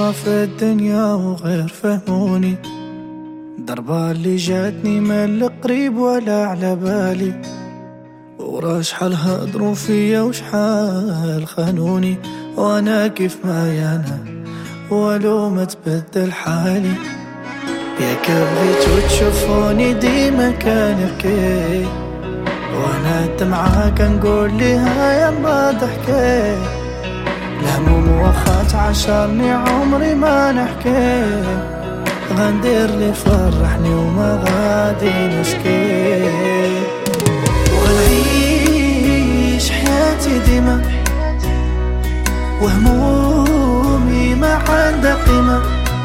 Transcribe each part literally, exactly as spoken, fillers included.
مرة في الدنيا وغير فهموني، ضربة اللي جاتني ما القريب ولا على بالي، وراش حال هضروا فيا وشحال خانوني، وانا كيف ما يانا ولو ما تبدل حالي. ياك بغيتو تشوفوني ديما كنبكي، وانا الدمعة كنقول ليها يلا ضحكي، الهموم واخا تعاشرني عمري ما نحكي، غندير لي فرحني وما غادي نشكي، وغنعيش حياتي ديما وهمومي ما عندها قيمة،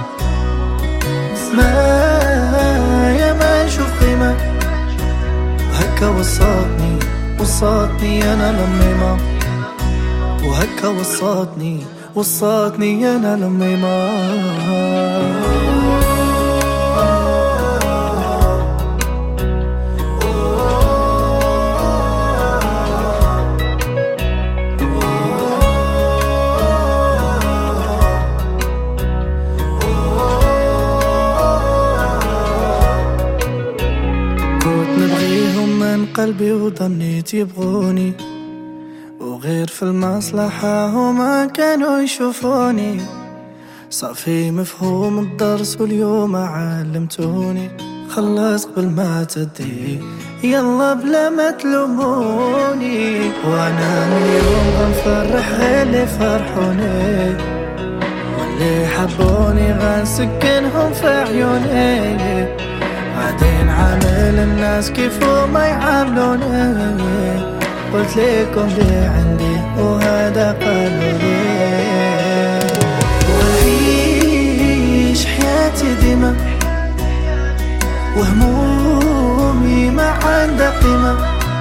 سمايا ما نشوف قيمة، وهكا وصاتني وصاتني انا لميمة، وهكا وصاتني وصاتني انا لميمة. من قلبي وظنيت يبغوني، وغير في المصلحة هما كانوا يشوفوني، صافي مفهوم الدرس واليوم علمتوني، خلص قبل ما تدي يلا بلا ما تلوموني، وانا من اليوم غنفرح غير اللي فرحوني، واللي حبوني غنسكنهم في عيوني، غادي نعامل الناس كيف ما يعاملوني، قلت لكم اللي عندي وهذا قالوا لي، وعيش حياتي ديما وهمومي ما عندها قيمة،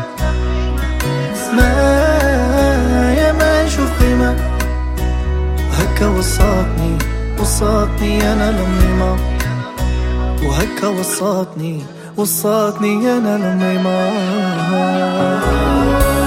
سمايا ما نشوف قيمة، وهكا وصاتني وصاتني انا لميمة، وهكا وصاتني وصاتني انا لميمة.